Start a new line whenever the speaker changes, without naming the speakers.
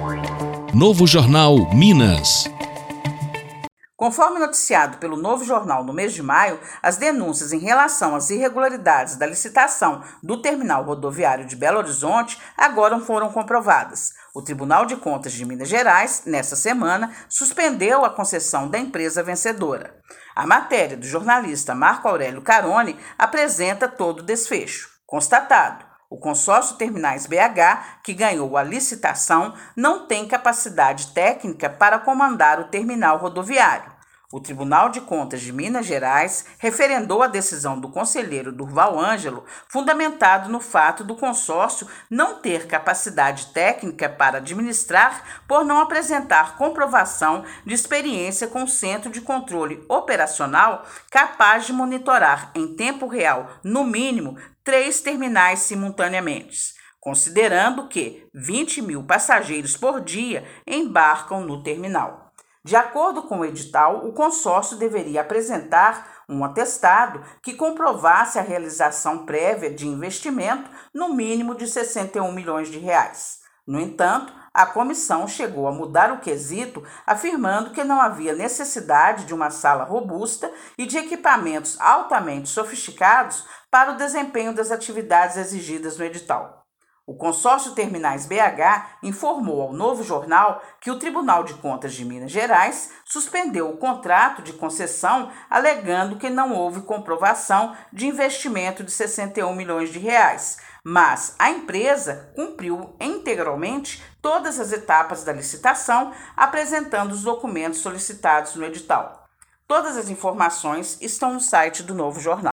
Novo Jornal Minas.
Conforme noticiado pelo Novo Jornal no mês de maio, as denúncias em relação às irregularidades da licitação do terminal rodoviário de Belo Horizonte agora foram comprovadas. O Tribunal de Contas de Minas Gerais, nesta semana, suspendeu a concessão da empresa vencedora. A matéria do jornalista Marco Aurélio Caroni apresenta todo o desfecho. Constatado: o consórcio Terminais BH, que ganhou a licitação, não tem capacidade técnica para comandar o terminal rodoviário. O Tribunal de Contas de Minas Gerais referendou a decisão do conselheiro Durval Ângelo, fundamentado no fato do consórcio não ter capacidade técnica para administrar por não apresentar comprovação de experiência com o Centro de Controle Operacional capaz de monitorar em tempo real, no mínimo, 3 terminais simultaneamente, considerando que 20 mil passageiros por dia embarcam no terminal. De acordo com o edital, o consórcio deveria apresentar um atestado que comprovasse a realização prévia de investimento no mínimo de 61 milhões de reais. No entanto, a comissão chegou a mudar o quesito, afirmando que não havia necessidade de uma sala robusta e de equipamentos altamente sofisticados para o desempenho das atividades exigidas no edital. O consórcio Terminais BH informou ao Novo Jornal que o Tribunal de Contas de Minas Gerais suspendeu o contrato de concessão, alegando que não houve comprovação de investimento de 61 milhões de reais, mas a empresa cumpriu integralmente todas as etapas da licitação, apresentando os documentos solicitados no edital. Todas as informações estão no site do Novo Jornal.